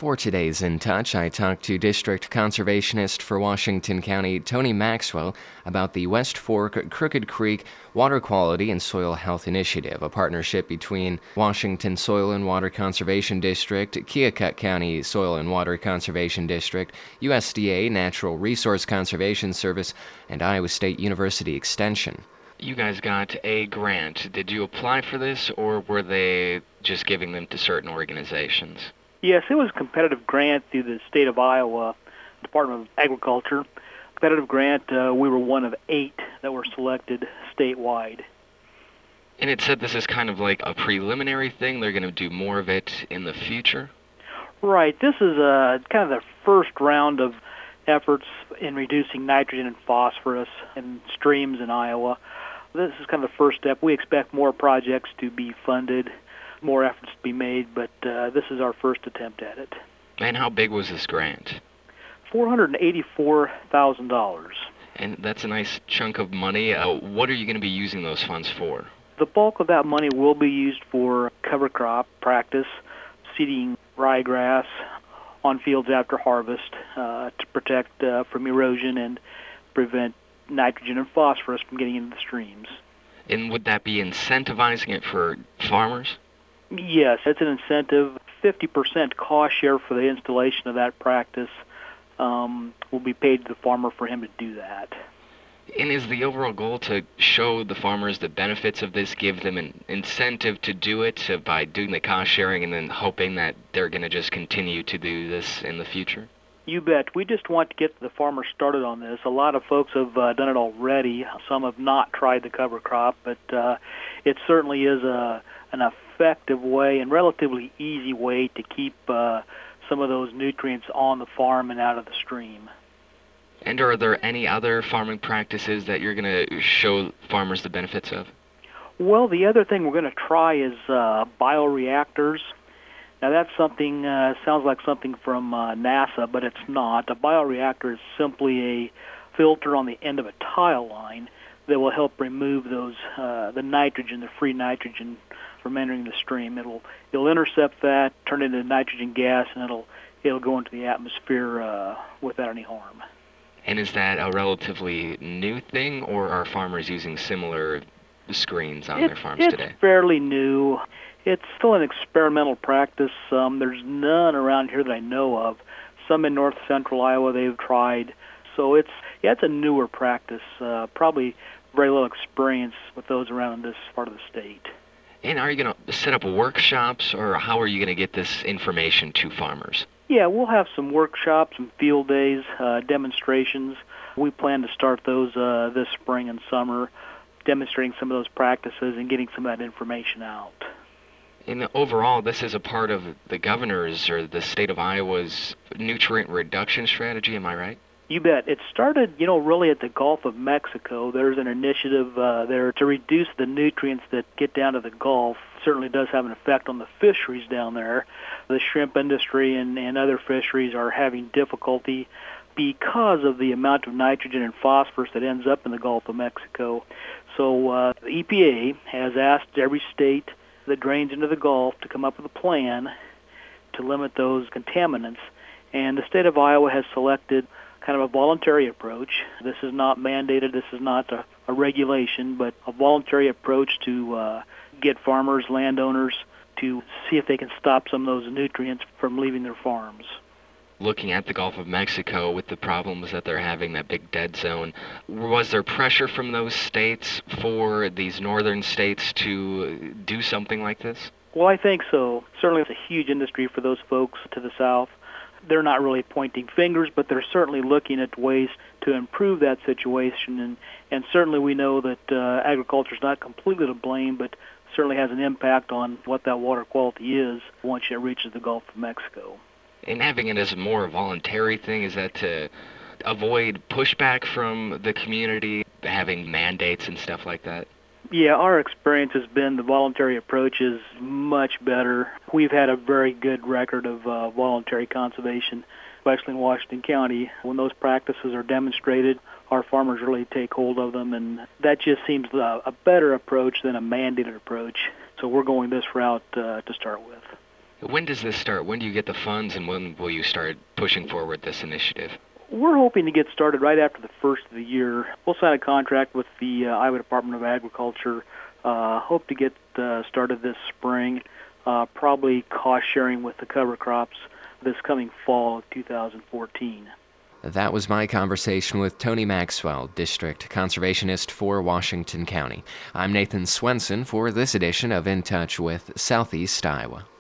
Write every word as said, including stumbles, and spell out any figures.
For today's In Touch, I talked to District Conservationist for Washington County, Tony Maxwell, about the West Fork Crooked Creek Water Quality and Soil Health Initiative, a partnership between Washington Soil and Water Conservation District, Keokuk County Soil and Water Conservation District, U S D A Natural Resource Conservation Service, and Iowa State University Extension. You guys got a grant. Did you apply for this, or were they just giving them to certain organizations? Yes, it was a competitive grant through the state of Iowa, Department of Agriculture. Competitive grant, uh, we were one of eight that were selected statewide. And it said this is kind of like a preliminary thing. They're going to do more of it in the future? Right. This is uh, kind of the first round of efforts in reducing nitrogen and phosphorus in streams in Iowa. This is kind of the first step. We expect more projects to be funded, more efforts to be made, but uh, this is our first attempt at it. And how big was this grant? four hundred eighty-four thousand dollars. And that's a nice chunk of money. Uh, what are you going to be using those funds for? The bulk of that money will be used for cover crop practice, seeding ryegrass on fields after harvest uh, to protect uh, from erosion and prevent nitrogen and phosphorus from getting into the streams. And would that be incentivizing it for farmers? Yes, it's an incentive. fifty percent cost share for the installation of that practice um, will be paid to the farmer for him to do that. And is the overall goal to show the farmers the benefits of this, give them an incentive to do it uh, by doing the cost sharing and then hoping that they're going to just continue to do this in the future? You bet. We just want to get the farmers started on this. A lot of folks have uh, done it already. Some have not tried the cover crop, but uh, it certainly is a, an effective way and relatively easy way to keep uh, some of those nutrients on the farm and out of the stream. And are there any other farming practices that you're going to show farmers the benefits of? Well, the other thing we're going to try is uh, bioreactors. Now, that's something, uh, sounds like something from uh, NASA, but it's not. A bioreactor is simply a filter on the end of a tile line that will help remove those uh, the nitrogen, the free nitrogen, from entering the stream. It'll it'll intercept that, turn it into nitrogen gas, and it'll it'll go into the atmosphere uh, without any harm. And is that a relatively new thing, or are farmers using similar screens on it's, their farms it's today? It's fairly new. It's still an experimental practice. Um, there's none around here that I know of. Some in north central Iowa they've tried. So it's yeah, it's a newer practice. Uh, probably very little experience with those around this part of the state. And are you going to set up workshops, or how are you going to get this information to farmers? Yeah, we'll have some workshops, some field days, uh, demonstrations. We plan to start those uh, this spring and summer, demonstrating some of those practices and getting some of that information out. And overall, this is a part of the governor's or the state of Iowa's nutrient reduction strategy, am I right? You bet. It started, you know, really at the Gulf of Mexico. There's an initiative uh, there to reduce the nutrients that get down to the Gulf. Certainly does have an effect on the fisheries down there. The shrimp industry and, and other fisheries are having difficulty because of the amount of nitrogen and phosphorus that ends up in the Gulf of Mexico. So uh, the E P A has asked every state that drains into the Gulf to come up with a plan to limit those contaminants. And the state of Iowa has selected kind of a voluntary approach. This is not mandated, this is not a, a regulation, but a voluntary approach to uh, get farmers, landowners, to see if they can stop some of those nutrients from leaving their farms. Looking at the Gulf of Mexico with the problems that they're having, that big dead zone, was there pressure from those states for these northern states to do something like this? Well, I think so. Certainly it's a huge industry for those folks to the south. They're not really pointing fingers, but they're certainly looking at ways to improve that situation. And, and certainly we know that uh, agriculture is not completely to blame, but certainly has an impact on what that water quality is once it reaches the Gulf of Mexico. And having it as a more voluntary thing, is that to avoid pushback from the community, having mandates and stuff like that? Yeah, our experience has been the voluntary approach is much better. We've had a very good record of uh, voluntary conservation, especially in Washington County. When those practices are demonstrated, our farmers really take hold of them, and that just seems a, a better approach than a mandated approach. So we're going this route uh, to start with. When does this start? When do you get the funds, and when will you start pushing forward this initiative? We're hoping to get started right after the first of the year. We'll sign a contract with the uh, Iowa Department of Agriculture. Uh, hope to get uh, started this spring, uh, probably cost sharing with the cover crops this coming fall of two thousand fourteen. That was my conversation with Tony Maxwell, District Conservationist for Washington County. I'm Nathan Swenson for this edition of In Touch with Southeast Iowa.